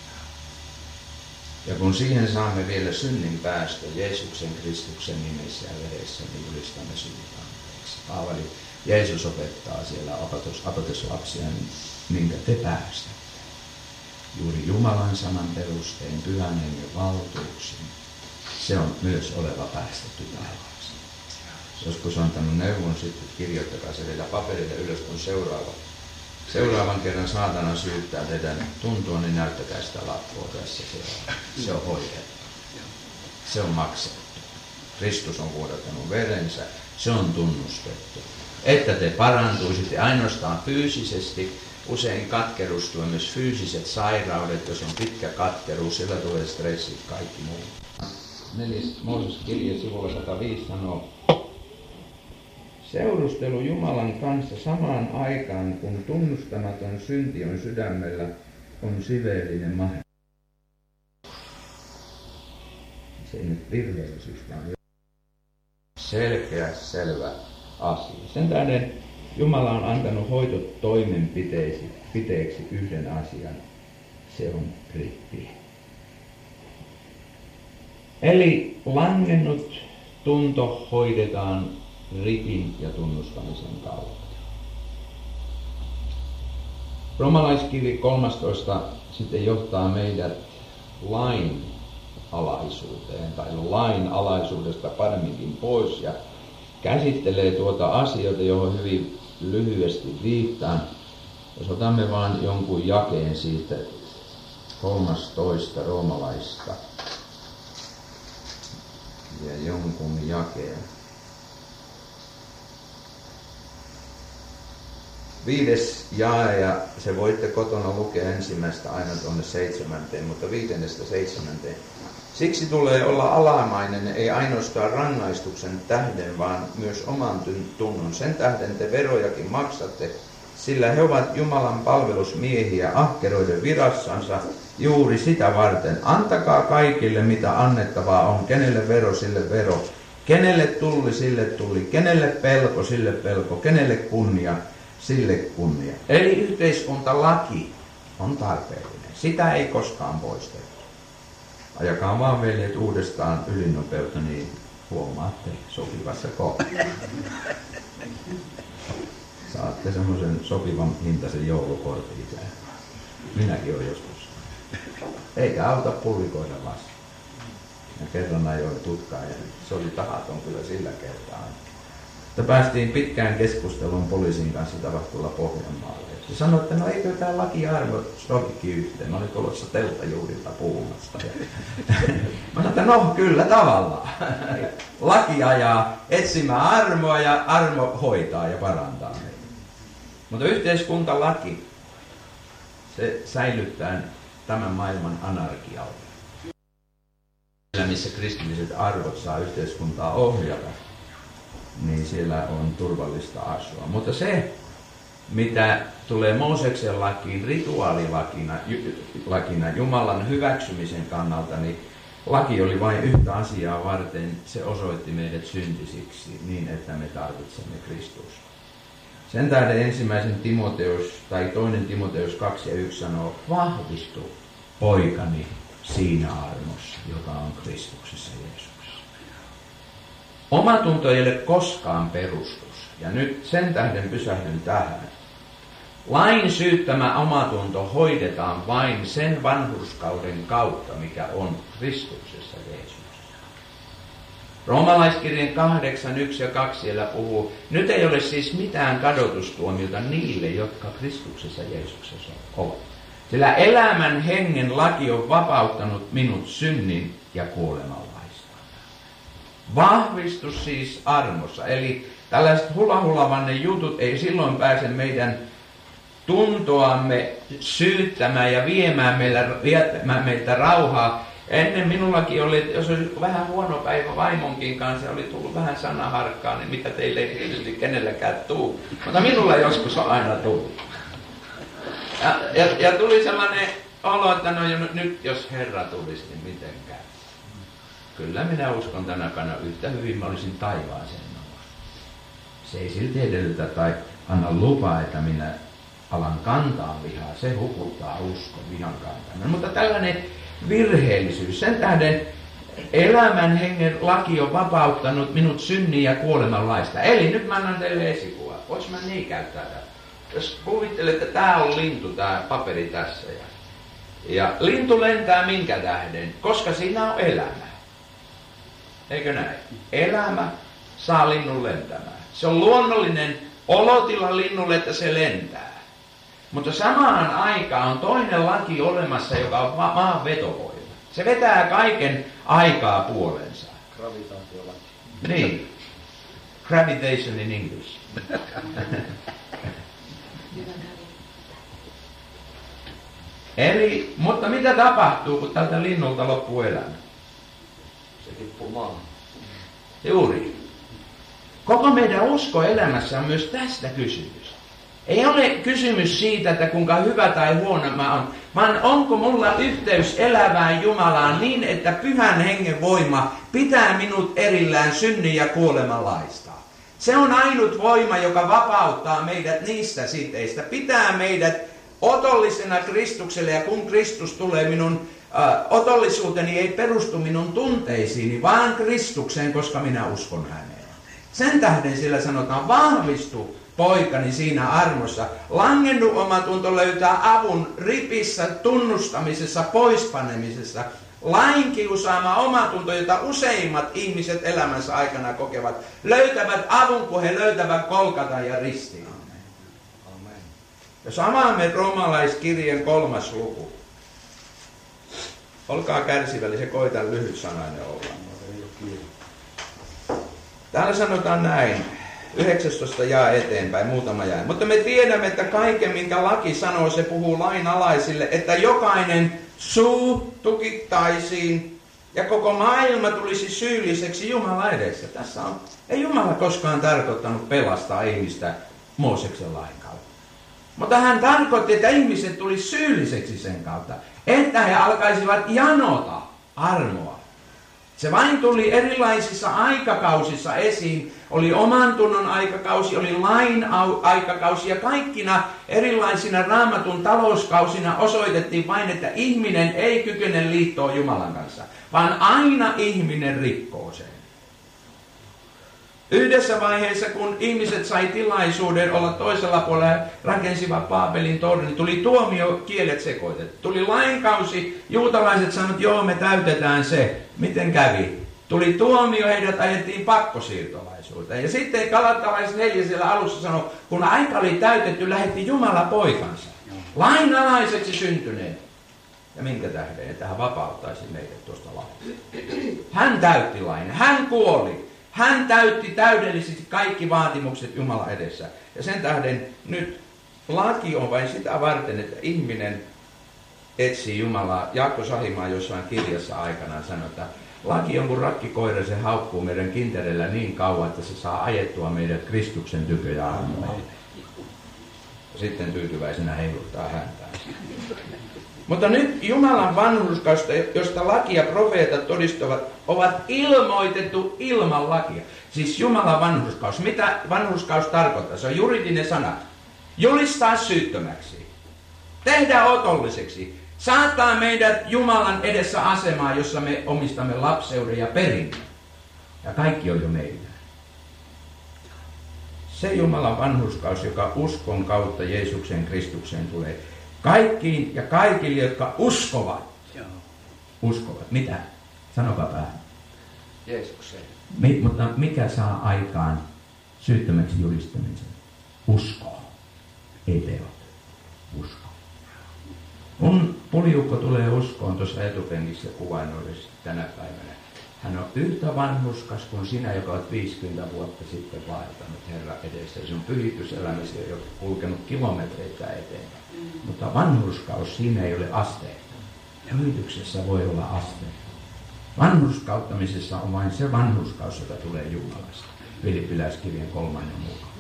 Ja kun siihen saamme vielä synnin päästä Jeesuksen Kristuksen nimessä ja veressä, niin julistamme synnit anteeksi. Paavali, Jeesus opettaa siellä opetuslapsia, minkä te päästätte. Juuri Jumalan sanan perustein, pyhän hengen valtuuksin. Se on myös oleva päästetty taivaaseen. Joskus on antanut neuvon sitten, kirjoittakaa se vielä paperille ylös, kun seuraavan kerran saatana syyttää teidän tuntua, niin näyttäkää sitä lappua tässä. Se on hoidettu. Se on maksettu. Kristus on vuodattanut verensä. Se on tunnustettu. Että te parantuisitte ainoastaan fyysisesti. Usein katkeruus tuo myös fyysiset sairaudet. Jos on pitkä katkeruus, sillä tulee stressit, kaikki muu. 4. Mooseksen sivulla 105 sanoo, seurustelu Jumalan kanssa samaan aikaan, kun tunnustamaton synti on sydämellä, on siveellinen mahdollisuus. Se ei nyt virheellisyys, vaan selkeä, selvä asia. Sen tähden Jumala on antanut hoitotoimenpiteeksi yhden asian. Se on rippi. Eli langennut tunto hoidetaan ripin ja tunnustamisen kautta. Roomalaiskirje 13 sitten johtaa meidät lain alaisuuteen tai lain alaisuudesta paremminkin pois ja käsittelee tuota asioita, johon hyvin lyhyesti viittaan. Jos otamme vain jonkun jakeen siitä 13 roomalaista ja jonkun jakeen. 5. jae, ja se voitte kotona lukea ensimmäistä aina tuonne 7, mutta 5-7. Siksi tulee olla alamainen, ei ainoastaan rangaistuksen tähden, vaan myös oman tunnon. Sen tähden te verojakin maksatte, sillä he ovat Jumalan palvelusmiehiä ahkeroiden virassansa juuri sitä varten. Antakaa kaikille, mitä annettavaa on, kenelle vero, sille vero, kenelle tulli, sille tulli, kenelle pelko, sille pelko, kenelle kunnia, sille kunnia. Eli yhteiskuntalaki on tarpeellinen. Sitä ei koskaan poistettu. Ajakaa vaan veljet uudestaan ylinopeutta, niin huomaatte sopivassa kohdassa. Saatte semmoisen sopivan hintaisen joulukortin itään. Minäkin olen joskus. Eikä auta pullikoida vasta. Ja kerran ajoin tutkaan ja se oli tahaton kyllä sillä kertaa. Mutta päästiin pitkään keskusteluun poliisin kanssa tavattulla Pohjanmaalla. Se sanoi, että no eikö tämä laki-arvo sovikin yhteen. Mä olin tulossa telttajuurilta puhumasta. Mä sanoin, että no kyllä tavallaan. Laki ajaa etsimään armoa ja armo hoitaa ja parantaa meitä. Mutta yhteiskuntalaki, se säilyttää tämän maailman anarkialta. Missä kristilliset arvot saa yhteiskuntaa ohjata, niin siellä on turvallista asua. Mutta se, mitä tulee Mooseksen lakiin rituaalilakina Jumalan hyväksymisen kannalta, niin laki oli vain yhtä asiaa varten. Se osoitti meidät syntisiksi niin, että me tarvitsemme Kristusta. Sen tähden 2. Timoteus 2:1 sanoo, vahvistu poikani siinä armossa, joka on Kristuksessa Jeesuksessa. Omatunto ei ole koskaan perustus. Ja nyt sen tähden pysähdyn tähän. Lain syyttämä omatunto hoidetaan vain sen vanhurskauden kautta, mikä on Kristuksessa Jeesuksessa. Roomalaiskirjeen 8, 1 ja 2 siellä puhuu, nyt ei ole siis mitään kadotustuomiota niille, jotka Kristuksessa Jeesuksessa ovat. Sillä elämän hengen laki on vapauttanut minut synnin ja kuoleman laista. Vahvistus siis armossa, eli tällaiset hula-hulavanne jutut ei silloin pääse meidän tuntoamme syyttämään ja viemään meiltä rauhaa. Ennen minullakin oli, että jos olisi vähän huono päivä vaimonkin kanssa, oli tullut vähän sanaharkkaa, niin mitä teille ei tietysti kenelläkään tuu. Mutta minulla joskus on aina tullut. Ja tuli sellainen olo, että no nyt jos Herra tulisi, niin mitenkään. Kyllä minä uskon tänä päivänä yhtä hyvin, mä olisin taivaaseen noussut. Se ei silti edellytä tai anna lupaa, että minä alan kantaa vihaa. Se hukuttaa uskon vihan kantaminen. Mutta tällainen virheellisyys, sen tähden elämän hengen laki on vapauttanut minut synnin ja kuoleman laista. Eli nyt mä annan teille esikuva. Voinko mä niin käyttää tätä? Jos kuvittelette, että tää on lintu, tää paperi tässä. Ja lintu lentää minkä tähden? Koska siinä on elämä. Eikö näin? Elämä saa linnun lentämään. Se on luonnollinen olotila linnulle, että se lentää. Mutta samaan aikaan on toinen laki olemassa, joka on maan vetovoima. Se vetää kaiken aikaa puolensa. Gravitaatiolaki. Niin. Gravitation in English. Eli, mutta mitä tapahtuu, kun tältä linnulta loppuu elämä? Se tippuu maahan. Juuri. Koko meidän uskoelämässä on myös tästä kysymys. Ei ole kysymys siitä, että kuinka hyvä tai huono mä oon, vaan onko mulla yhteys elävään Jumalaan niin, että pyhän hengen voima pitää minut erillään synnin ja kuoleman laista. Se on ainut voima, joka vapauttaa meidät niistä siteistä, pitää meidät otollisena Kristukselle, ja kun Kristus tulee, minun otollisuuteni ei perustu minun tunteisiini, vaan Kristukseen, koska minä uskon häneen. Sen tähden sillä sanotaan, vahvistu poikani siinä armossa. Langennut omatunto löytää avun ripissä, tunnustamisessa, poispanemisessa. Lain kiusaama omatunto, jota useimmat ihmiset elämänsä aikana kokevat, löytävät avun, kun he löytävät Golgatan ja ristin. Amen. Jos avaamme roomalaiskirjeen 3. luku. Olkaa kärsivällisiä, koitan lyhytsanainen olla. Täällä sanotaan näin, 19 jaa eteenpäin, muutama jää. Mutta me tiedämme, että kaiken, minkä laki sanoo, se puhuu lainalaisille, että jokainen suu tukittaisiin ja koko maailma tulisi syylliseksi Jumalan edessä. Tässä on, ei Jumala koskaan tarkoittanut pelastaa ihmistä Mooseksen lain kautta. Mutta hän tarkoitti, että ihmiset tulisi syylliseksi sen kautta, että he alkaisivat janota armoa. Se vain tuli erilaisissa aikakausissa esiin. Oli oman tunnon aikakausi, oli lain aikakausi ja kaikkina erilaisina Raamatun talouskausina osoitettiin vain, että ihminen ei kykene liittoon Jumalan kanssa, vaan aina ihminen rikkoo sen. Yhdessä vaiheessa, kun ihmiset sai tilaisuuden olla toisella puolella, rakensivat Baabelin tornin, tuli tuomio, kielet sekoitettu. Tuli lainkausi, juutalaiset sanoivat, joo me täytetään se. Miten kävi? Tuli tuomio, heidät ajettiin pakkosiirtolaisuuteen. Ja sitten Galatalaiset 4 siellä alussa sanoi, kun aika oli täytetty, lähetti Jumala poikansa. Lainalaiseksi syntyneet. Ja minkä tähden? Että hän vapauttaisi meidät tuosta laista. Hän täytti lain, hän kuoli. Hän täytti täydellisesti kaikki vaatimukset Jumalan edessä. Ja sen tähden nyt laki on vain sitä varten, että ihminen etsii Jumalaa. Jaakko Sahimaa jossain kirjassa aikanaan sanoi, että laki on kuin rakkikoira, se haukkuu meidän kintereillä niin kauan, että se saa ajettua meidät Kristuksen tykö ja armoille. Sitten tyytyväisenä heiluttaa häntään. Mutta nyt Jumalan vanhurskausta, josta laki ja profeetat todistavat, ovat ilmoitettu ilman lakia. Siis Jumalan vanhurskaus. Mitä vanhurskaus tarkoittaa? Se on juridinen sana. Julistaa syyttömäksi. Tehdä otolliseksi. Saattaa meidät Jumalan edessä asemaan, jossa me omistamme lapseuden ja perinnön. Ja kaikki on jo meidän. Se Jumalan vanhurskaus, joka uskon kautta Jeesuksen Kristukseen tulee. Kaikkiin ja kaikille, jotka uskovat. Uskovat. Mitä? Sanokaa päähän. Jeesukseen. Mutta mikä saa aikaan syyttömäksi julistamisen? Usko. Ei teot. Usko. Mun puliukko tulee uskoon tuossa etupenkissä kuvainnollisesti tänä päivänä. Hän on yhtä vanhurskas kuin sinä, joka olet 50 vuotta sitten vaeltanut Herran edessä. Se on pyhityselämässä jo kulkenut kilometreitä eteenpäin. Mutta vanhurskaus, siinä ei ole asteita. Ja yrityksessä voi olla aste. Vanhurskauttamisessa on vain se vanhurskaus, joka tulee Jumalasta. Filippiläiskirjan 3. mukaan.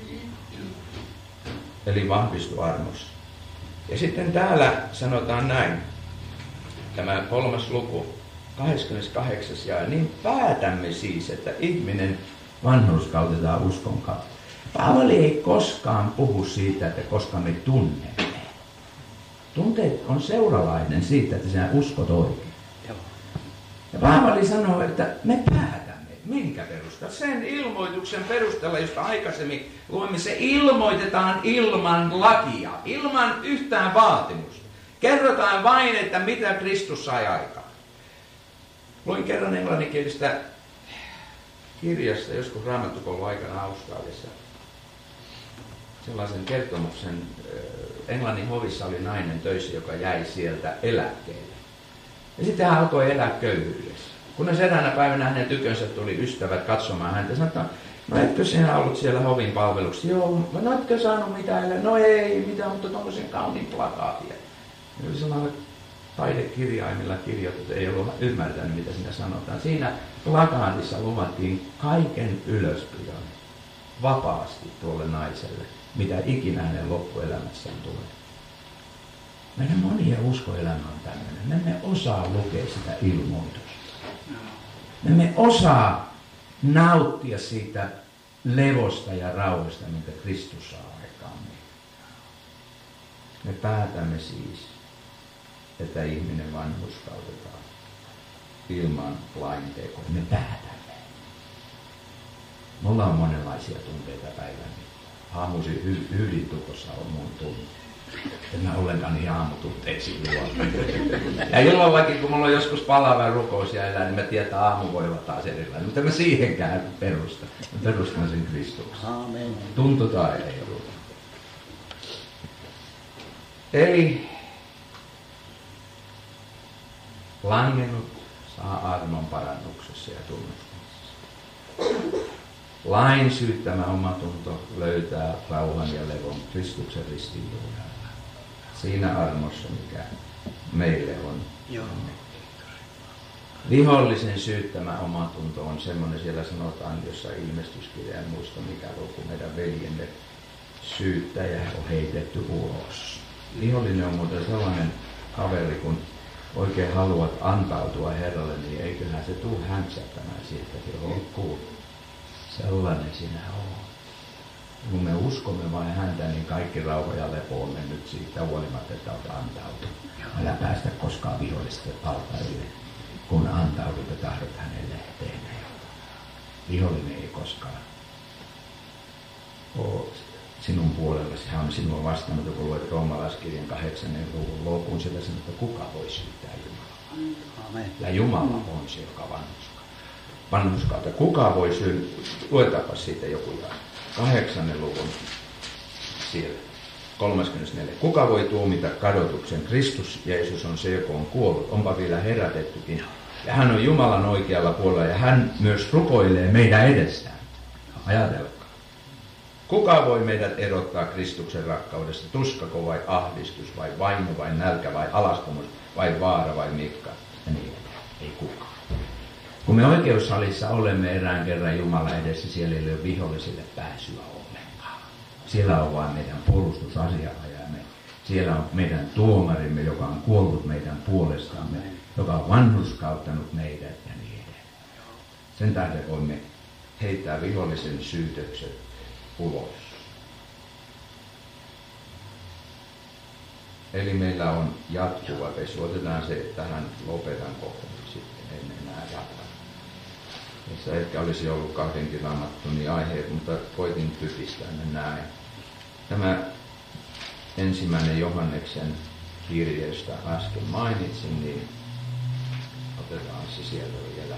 Eli vahvistu armossa. Ja sitten täällä sanotaan näin, tämä 3. luku, 28. jae, niin päätämme siis, että ihminen vanhurskautetaan uskon kautta. Paavali ei koskaan puhu siitä, että koska me tunnemme. Tunteet on seuralainen siitä, että sinä uskot oikein. Ja Paavali sanoo, että me päätämme. Minkä perusteella? Sen ilmoituksen perusteella, josta aikaisemmin luemme, se ilmoitetaan ilman lakia, ilman yhtään vaatimusta. Kerrotaan vain, että mitä Kristus sai aikaan. Luin kerran englanninkielistä kirjasta joskus raamattukoulun aikana Australiassa sellaisen kertomuksen. Englannin hovissa oli nainen töissä, joka jäi sieltä eläkkeelle. Ja sitten hän alkoi elää köyhyydessä. Kunnes eräänä päivänä hänen tykönsä tuli ystävät katsomaan häntä ja sanoi, no etkö sinä ollut siellä hovin palveluksessa? Joo, no etkö saanut mitään? No ei mitään, mutta tuollaisen kauniin plakaatia. Ja oli sellainen taidekirjaimilla kirjoitettu, ei ollut ymmärtänyt mitä siinä sanotaan. Siinä plakaatissa luvattiin kaiken ylöspidon vapaasti tuolle naiselle, mitä ikinä hänen loppuelämässään tulee. Meidän monien uskoelämä on tämmöinen. Me emme osaa lukea sitä ilmoitusta. Me emme osaa nauttia siitä levosta ja rauhasta, minkä Kristus saa aikaan meille. Me päätämme siis, että ihminen vanhurskautetaan ilman laintekoa. Me päätämme. Mulla on monenlaisia tunteita päivän. Aamuisin ydintukossa on mun tunne. En mä ollenkaan niihin aamutunteisiin luo. Ja illallakin, kun mulla on joskus palava rukous ja elää, niin mä tiedän, että aamu voi olla taas erilainen. Mutta mä siihenkään perustan. Mä perustan sen Kristuksen. Aamen. Tunto tai ei ollut. Eli langennut saa armon parannuksessa ja tunnustamisessa. Lain syyttämä omatunto löytää rauhan ja levon Kristuksen ristin juurella. Siinä armossa, mikä meille on. Joo. Vihollisen syyttämä omatunto on semmoinen, siellä sanotaan jossain ilmestyskirja, en muista mikä luku, meidän veljemme syyttäjä on heitetty ulos. Vihollinen on muuten sellainen kaveri, kun oikein haluat antautua Herralle, niin eiköhän se tule hämsättämään siitä, että se on kuullut. Sellainen sinä on. Kun me uskomme vain häntä, niin kaikki rauha ja lepo on mennyt siitä huolimatta, että olet antautunut. Älä päästä koskaan vihollista altaille, kun antaudut ja tahdot hänelle tehdä. Vihollinen ei koskaan ole sinun puolellasi. Hän on sinua vastannut, kun luet Roomalaiskirjan 8. luvun lopun, sillä sanoo, että kuka voi syyttää Jumalaa. Amen. Ja Jumala on se, joka vanhurskauta. Kuka voi luetaanpa siitä joku jae. 8. luvun siellä. 34. Kuka voi tuomita kadotuksen? Kristus Jeesus on se, joka on kuollut. Onpa vielä herätettykin. Ja hän on Jumalan oikealla puolella ja hän myös rukoilee meidän edestään. Ajatelkaa. Kuka voi meidät erottaa Kristuksen rakkaudesta? Tuskako vai ahdistus vai vaino vai nälkä vai alastomuus vai vaara vai mikka? Ja niin edelleen. Ei kukaan. Kun me oikeussalissa olemme erään kerran Jumalan edessä, siellä ei ole vihollisille pääsyä ollenkaan. Siellä on vain meidän puolustusasianajamme. Siellä on meidän tuomarimme, joka on kuollut meidän puolestamme, joka on vanhurskauttanut meidät ja niin edelleen. Sen tähden voimme heittää vihollisen syytökset ulos. Eli meillä on jatkuva pesu. Otetaan se tähän lopetan kohtaan sitten, en enää jatka. Tässä ehkä olisi ollut 2 raamattunin aiheet, mutta koitin typistää ne näin. Tämä 1. Johanneksen kirje, josta äsken mainitsin, niin otetaan se sieltä vielä.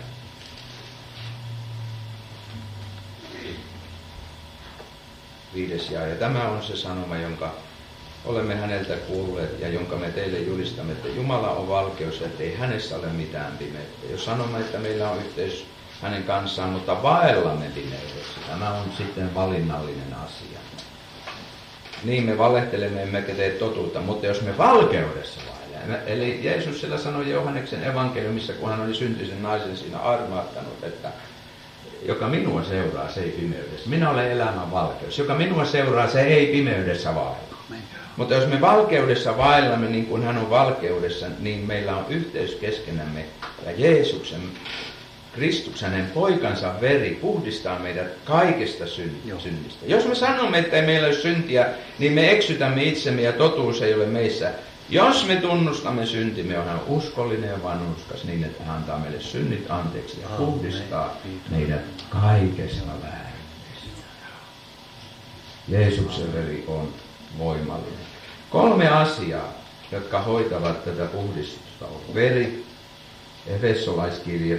Viides jae. Ja tämä on se sanoma, jonka olemme häneltä kuulleet ja jonka me teille julistamme, että Jumala on valkeus, ettei hänessä ole mitään pimeyttä. Jos sanomme, että meillä on yhteys hänen kanssaan, mutta vaellamme pimeydessä, tämä on sitten valinnallinen asia. niin me valehtelemme emmekä tee totuutta, mutta jos me valkeudessa vailemme, eli Jeesus sillä sanoi Johanneksen evankeliumissa, kun hän oli syntisen naisen siinä armahtanut, että joka minua seuraa, se ei pimeydessä. Minä olen elämän valkeus. Joka minua seuraa, se ei pimeydessä vailla. Mutta jos me valkeudessa vaillamme niin kuin hän on valkeudessa, niin meillä on yhteys keskenämme. Ja Jeesuksen, Kristuksen, hänen poikansa veri puhdistaa meidät kaikesta synnistä. Jos me sanomme, että ei meillä ole syntiä, niin me eksytämme itsemme ja totuus ei ole meissä. Jos me tunnustamme syntimme, on hän uskollinen ja vanhurskas niin, että hän antaa meille synnit anteeksi ja puhdistaa meidät kaikesta vääryydestä. Jeesuksen veri on voimallinen. 3 asiaa, jotka hoitavat tätä puhdistusta, on veri. Efesolaiskirje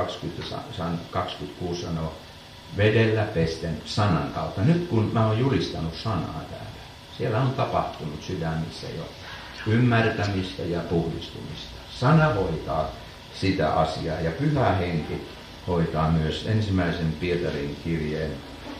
5.26 sanoo, vedellä pesten sanan kautta. Nyt kun mä oon julistanut sanaa täällä, siellä on tapahtunut sydämissä jo ymmärtämistä ja puhdistumista. Sana hoitaa sitä asiaa ja Pyhä Henki hoitaa myös ensimmäisen Pietarin kirjeen,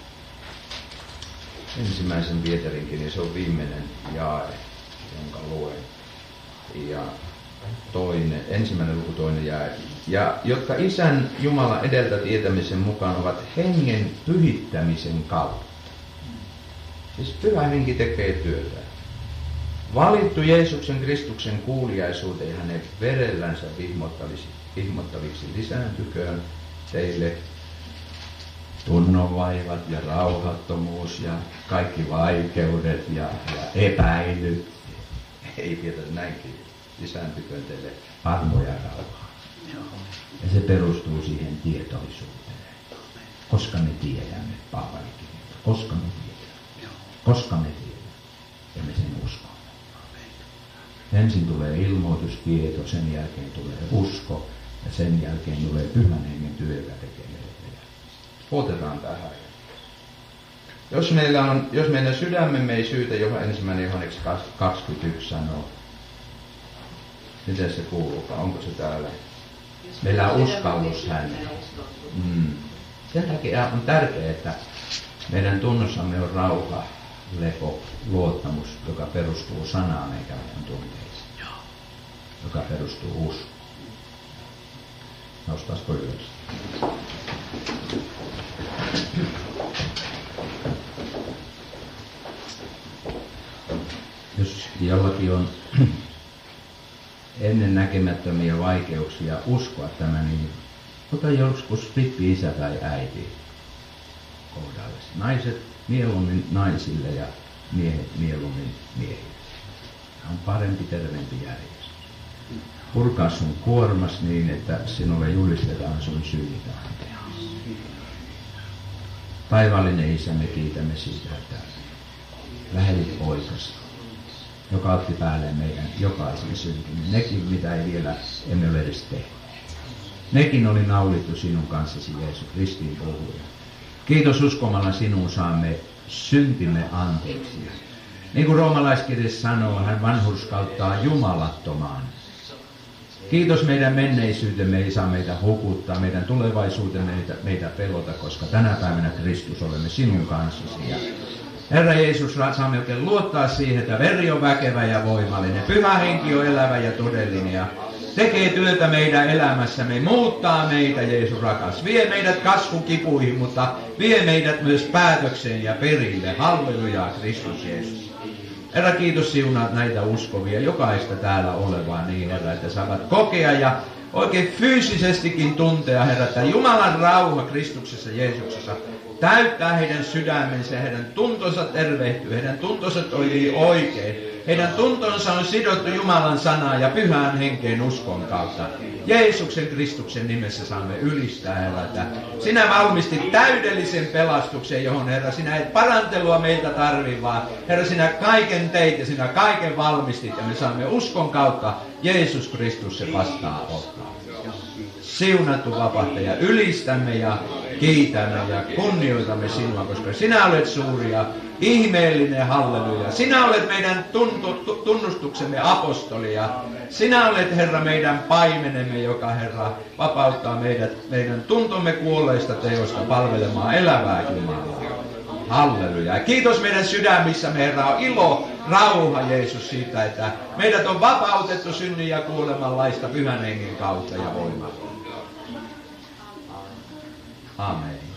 se on viimeinen jae, jonka luen. Ja ensimmäinen luku, toinen jae. Ja jotka Isän Jumalan edeltä tietämisen mukaan ovat hengen pyhittämisen kautta. Siis Pyhä Henki tekee työtä. Valittu Jeesuksen Kristuksen kuuliaisuuteen hänen verellänsä vihmottaviksi lisääntyköön teille tunnonvaivat ja rauhattomuus ja kaikki vaikeudet ja epäilyt. Ei Pietari näinkin. Lisääntyköön teille armo ja rauhaa. Ja se perustuu siihen tietoisuuteen. Koska me tiedämme, Paavalikin, koska me tiedämme. Koska me tiedämme. Ja me sen uskomme. Ensin tulee ilmoitustieto, sen jälkeen tulee usko ja sen jälkeen tulee Pyhän Hengen työ, joka tekee meille. Otetaan tähän. Jos meidän sydämemme ei syytä, johon 1. Johannes 21 sanoo, miten se kuuluukaan? Onko se täällä? Meillä on uskallus häneen. Sen takia on tärkeää, että meidän tunnossamme on rauha, lepo, luottamus, joka perustuu sanaan eikä meidän tunteisiin. Joka perustuu uskoon. Nostaisiko ylös? Jos jollakin on ennen näkemättömiä vaikeuksia uskoa tämä, niin ota joskus pippi-isä tai äiti kohdalle. Naiset mieluummin naisille ja miehet mieluummin miehille. On parempi, terveempi järjestys. Purkaa sun kuormas niin, että sinulle julistetaan sun syitä. Taivaallinen Isä, me kiitämme siitä, että lähetit poikasi, joka otti päälleen meidän jokaisen syntimme. Nekin, mitä ei vielä emme ole edes tehneet. Nekin oli naulittu sinun kanssasi, Jeesus, ristiin puhuja. Kiitos, uskomalla sinuun saamme syntimme anteeksi. Niin kuin roomalaiskirjassa sanoo, hän vanhurskauttaa jumalattomaan. Kiitos, meidän menneisyytemme ei saa meitä hukuttaa, meidän tulevaisuutemme meitä pelota, koska tänä päivänä Kristus olemme sinun kanssasi. Ja Herra Jeesus, saamme oikein luottaa siihen, että veri on väkevä ja voimallinen, Pyhä Henki on elävä ja todellinen ja tekee työtä meidän elämässämme, muuttaa meitä, Jeesus rakas. Vie meidät kasvukipuihin, mutta vie meidät myös päätökseen ja perille. Halleluja, Kristus Jeesus. Herra, kiitos siunaat näitä uskovia, jokaista täällä olevaa niin, Herra, että saavat kokea ja oikein fyysisestikin tuntea, Herra, että Jumalan rauha Kristuksessa Jeesuksessa täyttää heidän sydämensä ja heidän tuntonsa tervehtyy, heidän tuntonsa toimii oikein. Heidän tuntonsa on sidottu Jumalan sanaan ja Pyhään Henkeen uskon kautta. Jeesuksen Kristuksen nimessä saamme ylistää, Herra, että sinä valmistit täydellisen pelastuksen, johon, Herra, sinä et parantelua meiltä tarvitse, vaan Herra, sinä kaiken teit ja sinä kaiken valmistit ja me saamme uskon kautta Jeesus Kristus se vastaa ottaa. Siunattu vapahtaja, ylistämme ja kiitämme ja kunnioitamme sinua, koska sinä olet suuri ja ihmeellinen, halleluja. Sinä olet meidän tunnustuksemme apostoli ja sinä olet, Herra, meidän paimenemme, joka, Herra, vapauttaa meidän tuntomme kuolleista teoista palvelemaan elävää Jumalaa. Halleluja. Ja kiitos meidän sydämissämme, Herra, on ilo, rauha, Jeesus, siitä, että meidät on vapautettu synnin ja kuoleman laista Pyhän Hengen kautta ja voimalla. Amen.